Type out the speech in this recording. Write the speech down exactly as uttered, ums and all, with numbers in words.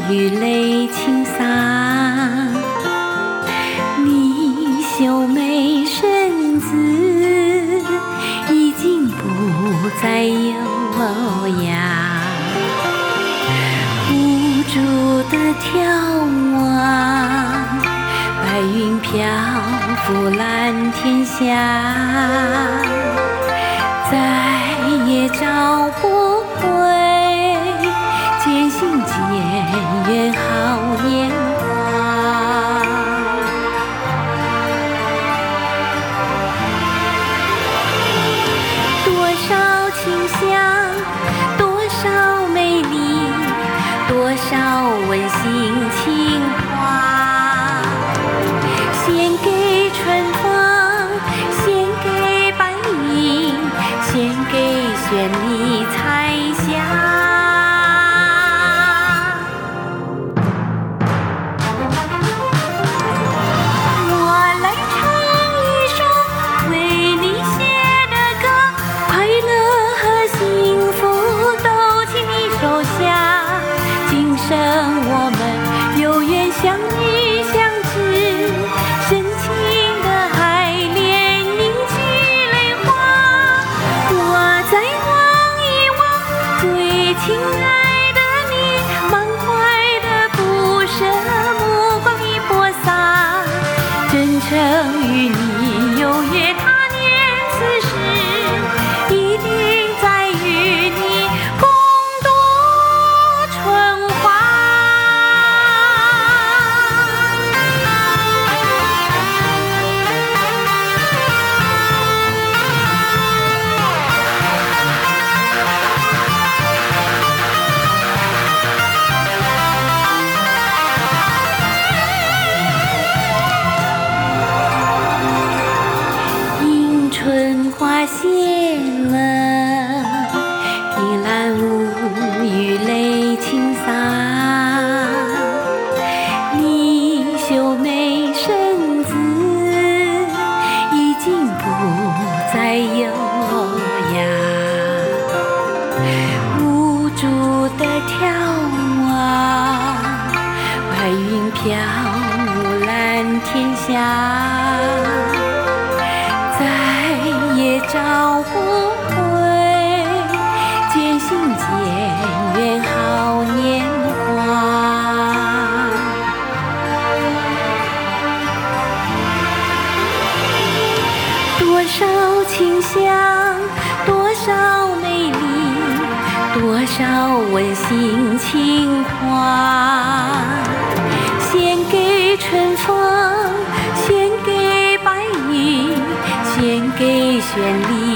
雨泪倾洒，你秀美身姿已经不再优雅，无助地眺望，白云漂浮蓝天下，再也找不回渐行渐远好年华。多少清香，多少美丽，多少温馨情话，献给春风，献给白云，献给绚丽彩霞。生我们有缘相遇相知，深情的爱恋凝聚泪花。我再望一望最亲爱的你，满怀的不舍，目光已播撒，真诚与你有约，他年此时一定在与你共度春花。春花谢了，依兰无语泪倾洒，你秀美身姿已经不再优雅，无助地眺望，白云飘舞蓝天下，再也找不回渐行渐远好年华。多少清香，多少美丽，多少温馨情话，献给春风，献给白云，献给绚丽